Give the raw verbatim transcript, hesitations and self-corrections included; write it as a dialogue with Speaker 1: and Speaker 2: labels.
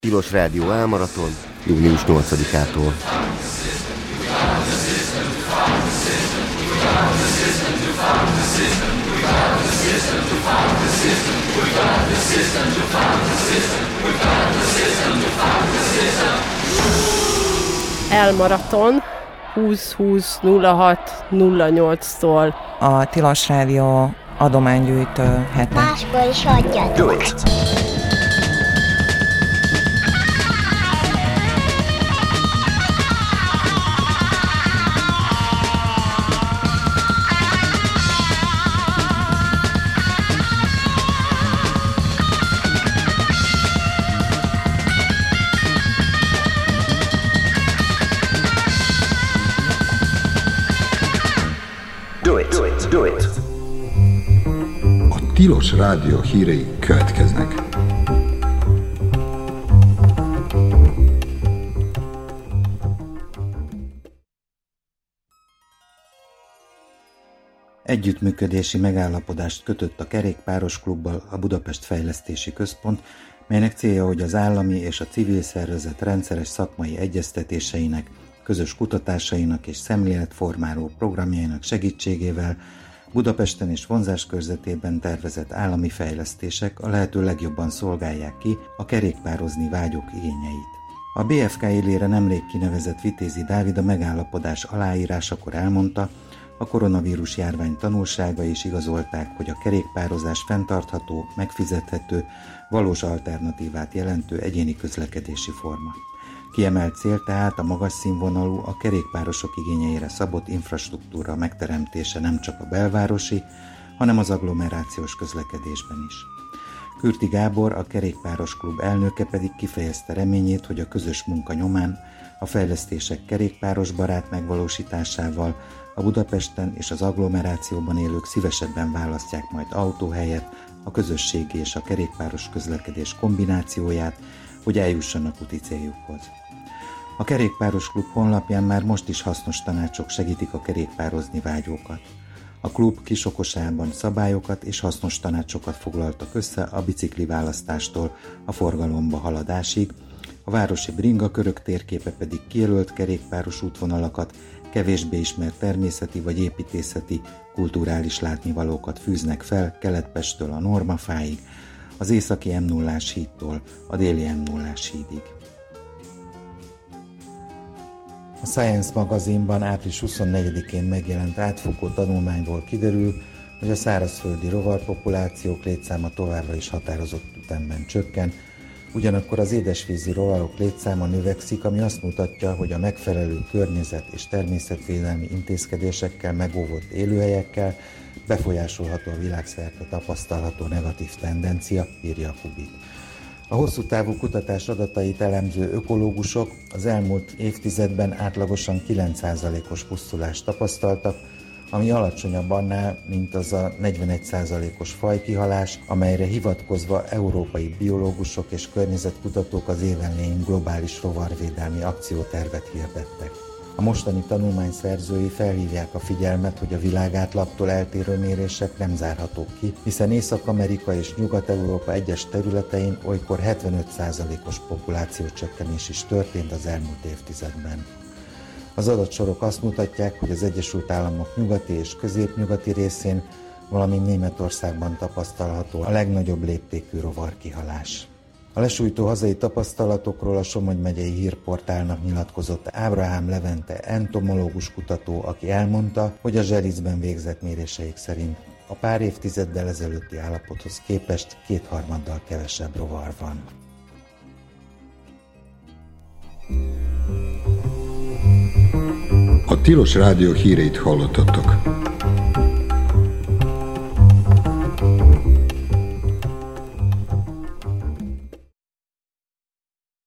Speaker 1: Tilos Rádió Álmaraton, június nyolcadikától.
Speaker 2: Elmaraton húsz húsz nulla hat nulla nyolctól.
Speaker 3: A Tilos Rádió adománygyűjtő hete.
Speaker 4: Máskor is adjatok.
Speaker 5: A Tilos Rádió hírei következnek.
Speaker 6: Együttműködési megállapodást kötött a Kerékpáros Klubbal a Budapest Fejlesztési Központ, melynek célja, hogy az állami és a civil szervezet rendszeres szakmai egyeztetéseinek, közös kutatásainak és szemléletformáló programjainak segítségével Budapesten és vonzáskörzetében tervezett állami fejlesztések a lehető legjobban szolgálják ki a kerékpározni vágyók igényeit. A bé ef ká élére nemrég kinevezett Vitézi Dávid a megállapodás aláírásakor elmondta, a koronavírus járvány tanulságai is igazolták, hogy a kerékpározás fenntartható, megfizethető, valós alternatívát jelentő egyéni közlekedési forma. Kiemelt cél tehát a magas színvonalú, a kerékpárosok igényeire szabott infrastruktúra megteremtése nem csak a belvárosi, hanem az agglomerációs közlekedésben is. Kürti Gábor, a Kerékpáros Klub elnöke pedig kifejezte reményét, hogy a közös munka nyomán a fejlesztések kerékpárosbarát megvalósításával a Budapesten és az agglomerációban élők szívesebben választják majd autó helyett a közösségi és a kerékpáros közlekedés kombinációját, hogy eljussanak úti céljukhoz. A Kerékpáros Klub honlapján már most is hasznos tanácsok segítik a kerékpározni vágyókat. A klub kisokosában szabályokat és hasznos tanácsokat foglaltak össze a bicikli választástól a forgalomba haladásig, a városi bringakörök térképe pedig kijelölt kerékpáros útvonalakat, kevésbé ismert természeti vagy építészeti, kulturális látnivalókat fűznek fel Kelet-Pesttől a Normafáig, az északi em nullás hídtól a déli em nullás hídig. A Science magazinban április huszonnegyedikén megjelent átfogó tanulmányból kiderül, hogy a szárazföldi rovarpopulációk létszáma továbbra is határozott ütemben csökken, ugyanakkor az édesvízi rovarok létszáma növekszik, ami azt mutatja, hogy a megfelelő környezet és természetvédelmi intézkedésekkel megóvott élőhelyekkel befolyásolható a világszerte tapasztalható negatív tendencia, írja a Kubit. A hosszú távú kutatás adatait elemző ökológusok az elmúlt évtizedben átlagosan kilenc százalékos pusztulást tapasztaltak, ami alacsonyabb annál, mint az a negyvenegy százalékos fajkihalás, amelyre hivatkozva európai biológusok és környezetkutatók az év elején globális rovarvédelmi akciótervet hirdettek. A mostani tanulmány szerzői felhívják a figyelmet, hogy a világátlagtól eltérő mérések nem zárhatók ki, hiszen Észak-Amerika és Nyugat-Európa egyes területein olykor hetvenöt százalékos populációcsökkenés is történt az elmúlt évtizedben. Az adatsorok azt mutatják, hogy az Egyesült Államok nyugati és középnyugati részén, valamint Németországban tapasztalható a legnagyobb léptékű rovarkihalás. A lesújtó hazai tapasztalatokról a Somogy megyei hírportálnak nyilatkozott Ábrahám Levente entomológus kutató, aki elmondta, hogy a Zselicben végzett méréseik szerint a pár évtizeddel ezelőtti állapothoz képest kétharmaddal kevesebb rovar van.
Speaker 5: A Tilos Rádió híreit hallottatok.